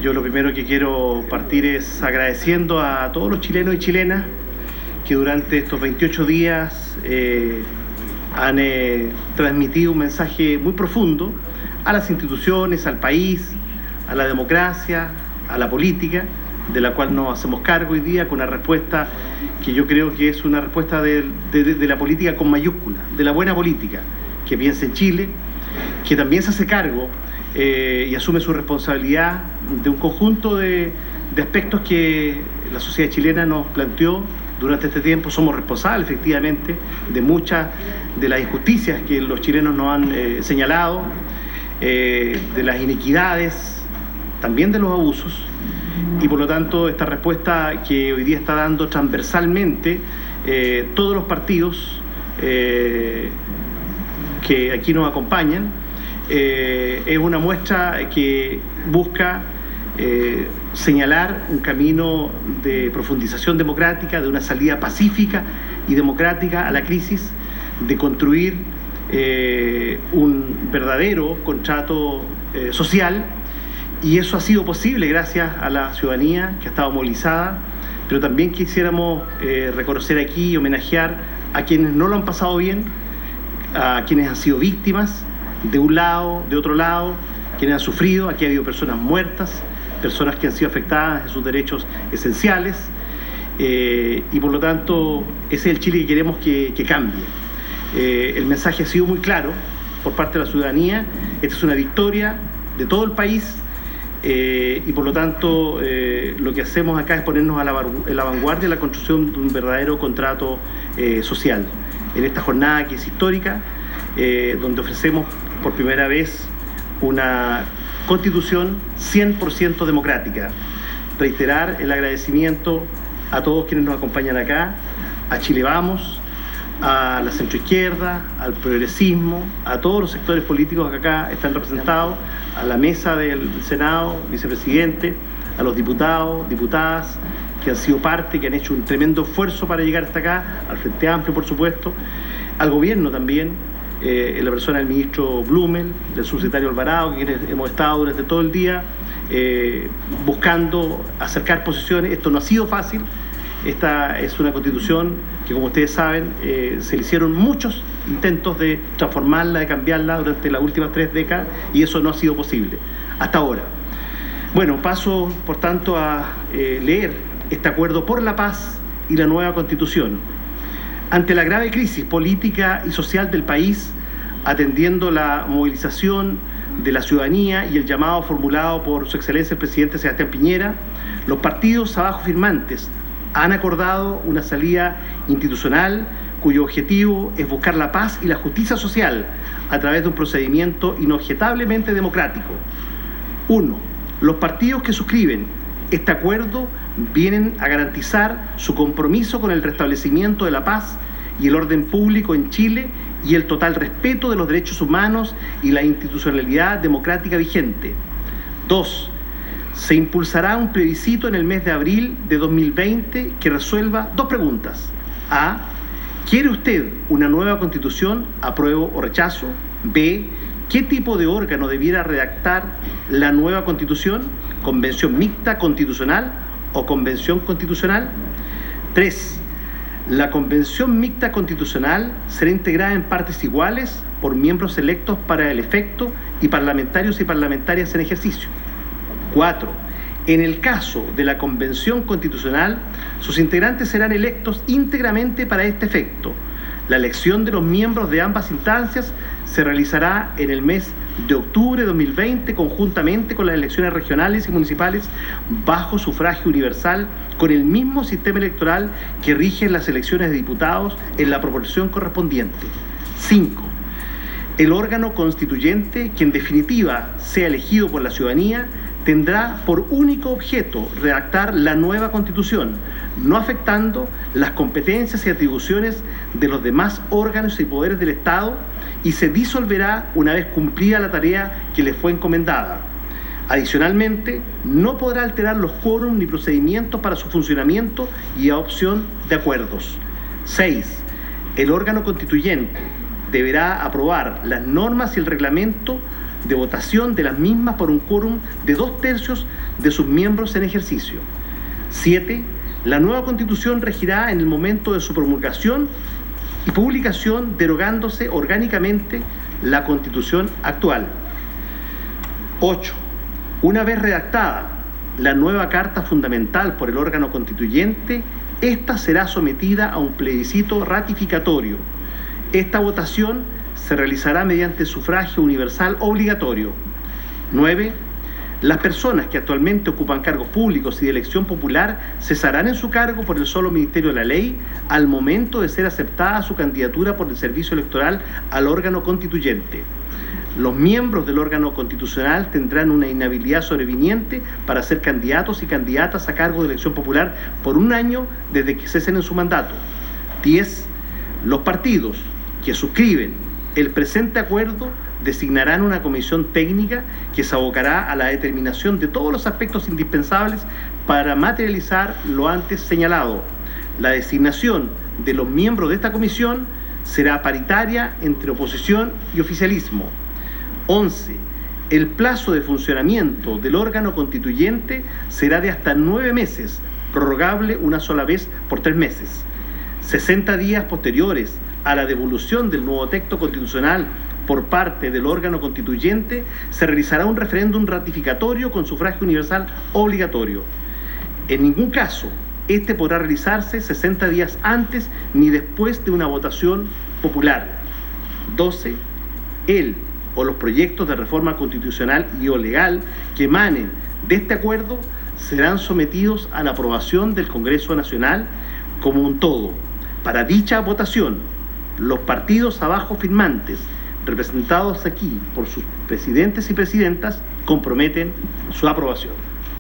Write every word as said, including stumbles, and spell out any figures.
Yo lo primero que quiero partir es agradeciendo a todos los chilenos y chilenas que durante estos veintiocho días eh, han eh, transmitido un mensaje muy profundo a las instituciones, al país, a la democracia, a la política, de la cual nos hacemos cargo hoy día con una respuesta que yo creo que es una respuesta de, de, de la política con mayúscula, de la buena política, que piensa en Chile, que también se hace cargo eh, y asume su responsabilidad de un conjunto de, de aspectos que la sociedad chilena nos planteó durante este tiempo. Somos responsables, efectivamente, de muchas de las injusticias que los chilenos nos han eh, señalado, eh, de las iniquidades, también de los abusos, y por lo tanto esta respuesta que hoy día está dando transversalmente eh, todos los partidos eh, que aquí nos acompañan, eh, es una muestra que busca eh, señalar un camino de profundización democrática, de una salida pacífica y democrática a la crisis, de construir eh, un verdadero contrato eh, social, y eso ha sido posible gracias a la ciudadanía que ha estado movilizada, pero también quisiéramos eh, reconocer aquí y homenajear a quienes no lo han pasado bien, a quienes han sido víctimas de un lado, de otro lado, quienes han sufrido. Aquí ha habido personas muertas, personas que han sido afectadas en sus derechos esenciales, eh, y por lo tanto ese es el Chile que queremos que, que cambie. Eh, el mensaje ha sido muy claro por parte de la ciudadanía. Esta es una victoria de todo el país, eh, y por lo tanto eh, lo que hacemos acá es ponernos a la, a la vanguardia de la construcción de un verdadero contrato eh, social en esta jornada que es histórica, eh, donde ofrecemos por primera vez una constitución cien por ciento democrática. Reiterar el agradecimiento a todos quienes nos acompañan acá, a Chile Vamos, a la centroizquierda, al progresismo, a todos los sectores políticos que acá están representados, a la mesa del Senado, vicepresidente, a los diputados, diputadas que han sido parte, que han hecho un tremendo esfuerzo para llegar hasta acá, al Frente Amplio, por supuesto, al gobierno también, eh, en la persona del ministro Blumel, del subsecretario Alvarado, que hemos estado durante todo el día eh, buscando acercar posiciones. Esto no ha sido fácil. Esta es una constitución que, como ustedes saben, eh, se le hicieron muchos intentos de transformarla, de cambiarla durante las últimas tres décadas, y eso no ha sido posible hasta ahora. Bueno, paso, por tanto, a eh, leer este acuerdo por la paz y la nueva constitución. Ante la grave crisis política y social del país, atendiendo la movilización de la ciudadanía y el llamado formulado por su excelencia el presidente Sebastián Piñera, los partidos abajo firmantes han acordado una salida institucional cuyo objetivo es buscar la paz y la justicia social a través de un procedimiento inobjetablemente democrático. Uno, los partidos que suscriben este acuerdo vienen a garantizar su compromiso con el restablecimiento de la paz y el orden público en Chile y el total respeto de los derechos humanos y la institucionalidad democrática vigente. Dos, se impulsará un plebiscito en el mes de abril de dos mil veinte que resuelva dos preguntas. A, ¿quiere usted una nueva constitución? ¿Apruebo o rechazo? B, ¿qué tipo de órgano debiera redactar la nueva constitución? ¿Convención mixta constitucional o convención constitucional? Tres, la convención mixta constitucional será integrada en partes iguales por miembros electos para el efecto y parlamentarios y parlamentarias en ejercicio. Cuatro, en el caso de la convención constitucional, sus integrantes serán electos íntegramente para este efecto. La elección de los miembros de ambas instancias se realizará en el mes de octubre de dos mil veinte, conjuntamente con las elecciones regionales y municipales, bajo sufragio universal, con el mismo sistema electoral que rige las elecciones de diputados en la proporción correspondiente. Cinco, el órgano constituyente, que en definitiva sea elegido por la ciudadanía, tendrá por único objeto redactar la nueva constitución, no afectando las competencias y atribuciones de los demás órganos y poderes del Estado, y se disolverá una vez cumplida la tarea que le fue encomendada. Adicionalmente, no podrá alterar los quórums ni procedimientos para su funcionamiento y adopción de acuerdos. Seis, el órgano constituyente deberá aprobar las normas y el reglamento de votación de las mismas por un quórum de dos tercios de sus miembros en ejercicio. siete. La nueva Constitución regirá en el momento de su promulgación y publicación, derogándose orgánicamente la Constitución actual. ocho. Una vez redactada la nueva Carta Fundamental por el órgano constituyente, esta será sometida a un plebiscito ratificatorio. Esta votación se realizará mediante sufragio universal obligatorio. nueve. Las personas que actualmente ocupan cargos públicos y de elección popular cesarán en su cargo por el solo ministerio de la ley al momento de ser aceptada su candidatura por el servicio electoral al órgano constituyente. Los miembros del órgano constitucional tendrán una inhabilidad sobreviniente para ser candidatos y candidatas a cargo de elección popular por un año desde que cesen en su mandato. diez. Los partidos que suscriben el presente acuerdo designarán una comisión técnica que se abocará a la determinación de todos los aspectos indispensables para materializar lo antes señalado. La designación de los miembros de esta comisión será paritaria entre oposición y oficialismo. once. El plazo de funcionamiento del órgano constituyente será de hasta nueve meses, prorrogable una sola vez por tres meses. sesenta días posteriores a la devolución del nuevo texto constitucional por parte del órgano constituyente, se realizará un referéndum ratificatorio con sufragio universal obligatorio. En ningún caso, este podrá realizarse sesenta días antes ni después de una votación popular. doce. El o los proyectos de reforma constitucional y o legal que emanen de este acuerdo serán sometidos a la aprobación del Congreso Nacional como un todo. Para dicha votación, los partidos abajo firmantes, representados aquí por sus presidentes y presidentas, comprometen su aprobación.